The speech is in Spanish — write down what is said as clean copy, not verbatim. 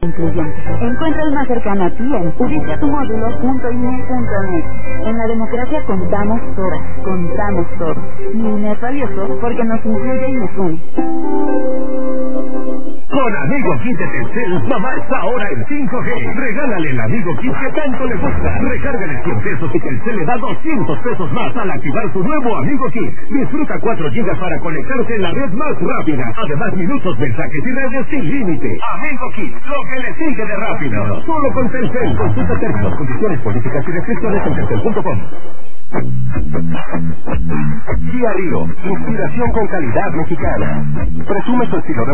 incluyente. Encuentra el más cercano a ti en ubicatumódulo.ine.net. En la democracia contamos todas, contamos todos. Mi INE es valioso porque nos incluye y nos une. Con Amigo Kit de Telcel, mamá está ahora en 5G. Regálale el Amigo Kit que tanto le gusta. Recárgale 100 pesos y Telcel le da 200 pesos más al activar su nuevo Amigo Kit. Disfruta 4 gigas para conectarse en la red más rápida. Además, minutos, mensajes y redes sin límite. Amigo Kit, lo que le sigue de rápido. Solo con Telcel. Consulta términos, condiciones, políticas y restricciones en telcel.com. Kia Rio, inspiración con calidad mexicana. Presume su estilo